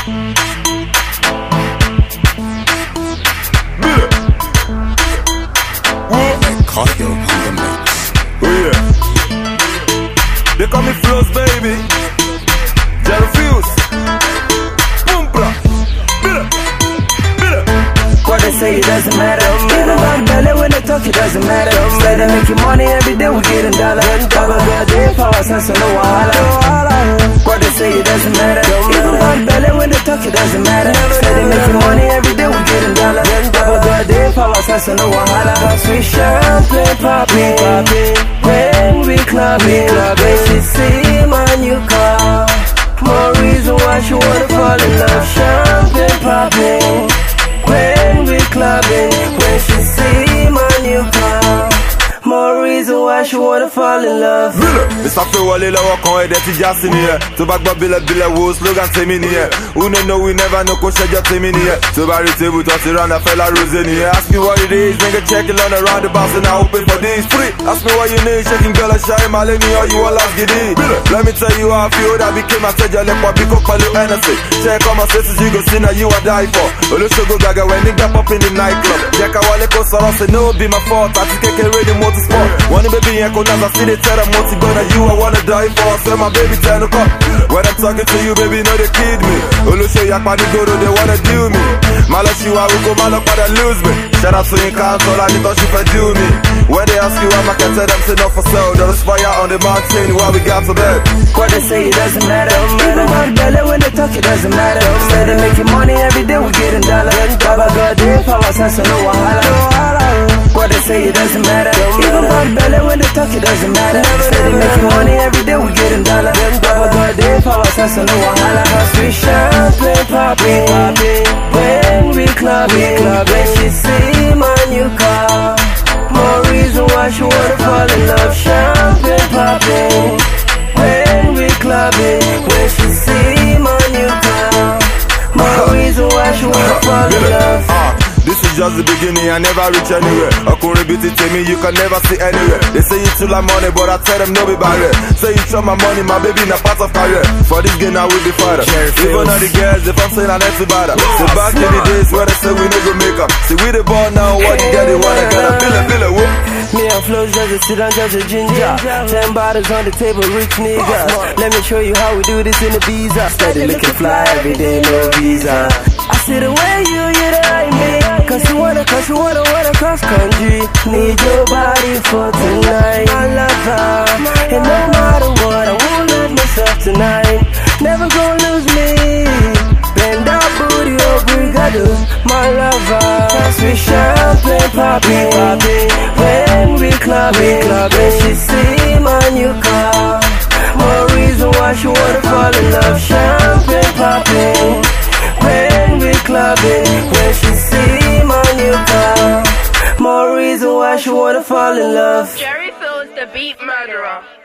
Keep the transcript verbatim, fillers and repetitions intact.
Cardio on the mix. Oh yeah. They call me Flows, baby. Jerry Fuse. Boom, bra. Bitter. Bitter. What they say, it doesn't matter. Even about belly when they talk, it doesn't matter. Say they making money every day, we getting dollars. Dollar, dollar, day, power, sense, no wahala. What they say, it doesn't matter. Even about belly when they talk, it doesn't matter. Say they making money every day, we getting dollars. Dollar, dollar, day, power, sense, no wahala. Sweet champagne, popping, popping. When we clubbing, clubbing. She see my new car. More reason why she wanna fall in love. Champagne, popping. When we clubbing, when she see my new car, more reason why she wanna fall in love. Mister Wale lọ́wọ́ kan ẹ̀dẹ̀ ti já sí nìyẹn. Tó bá gbọ́ bílẹ̀bílẹ̀ wo slogan tèmi nìyẹn. Who no know we never know kó ṣẹjọ́ tèmi nìyẹn. Tó bá rí table tó ti rán Fela Rose nìyẹn. Ask me what it is, nigga check it on around the box and I open for this free. Ask me what you need, shaking girl and shy malé ni all you want last gidi. Let me tell you how I feel that became àtẹ̀jọ́ lẹ́pọ̀ bí kò pẹ̀lú Hennessy. Check all my status you go see now you are die for. Olóṣogbo gàgà when nigga pop in the nightclub. Jẹ́ ká wọlé kó sọ̀rọ̀ say no be my fault. Àti kékeré ni mo ti sport. Wọ́n ní baby yẹn kò náà sí dey tell them mo ti gbọ́dọ̀ you I wanna die for. Say my baby ten o'clock. When I'm talking to you baby no they kid me. Olóṣè yapa ní gbòòrò they wanna do me. Má lọ ṣì wá wíkó má lọ padà lose me. Shout out to you cancel I need she for do me. When they ask you why I can tell them say not for sale. There is fire on the mountain while we got to bed. What they say it doesn't matter. Even about belly when they talk it doesn't matter. Say they making money every day we getting dollars. Baba God day power sense no wahala. What they say it doesn't matter. Even about belly when they talk it doesn't matter. Say they making money every day we getting dollars. Baba God day power sense no wahala. Sweet champagne popping, popping. When we clubbing, clubbing. She see my new car. More reason why she wanna fall in love. Champagne popping. When we clubbing, when she see my new car. More reason why she wanna fall in love. Uh, this is just the beginning, I never reach anywhere. Ọkùnrin bíi ti tèmi, you can never see anywhere. They say you too like money, but I tell them no be barrier. Say you chop my money, my baby, na part of career. For this game, I will be fighter. Even all the girls, if I'm saying I need to buy that. So back in the days where they say we no go make up. See we the ball now, what you get, they wanna get a bill, a bill, a whoop. Me and Flows just a sit down, just a ginger. Ten bottles on the table, rich niggas. Let me show you how we do this in the visa. Steady looking fly every day, no visa. I see the way you, you like me. Cause you wanna, cause you wanna, wanna cross country. Need your body for tonight. I love her. And no matter what, I won't lose myself tonight. Never gonna lose me. Bend that booty, oh brigado. My lover. Sweet champagne, popping, popping. When we clubbing, clubbing. She see my new car. More reason why she wanna fall in love. Champagne popping. When we clubbing, when she see my new car. More reason why she wanna fall in love. Jerry Fuse, the beat murderer.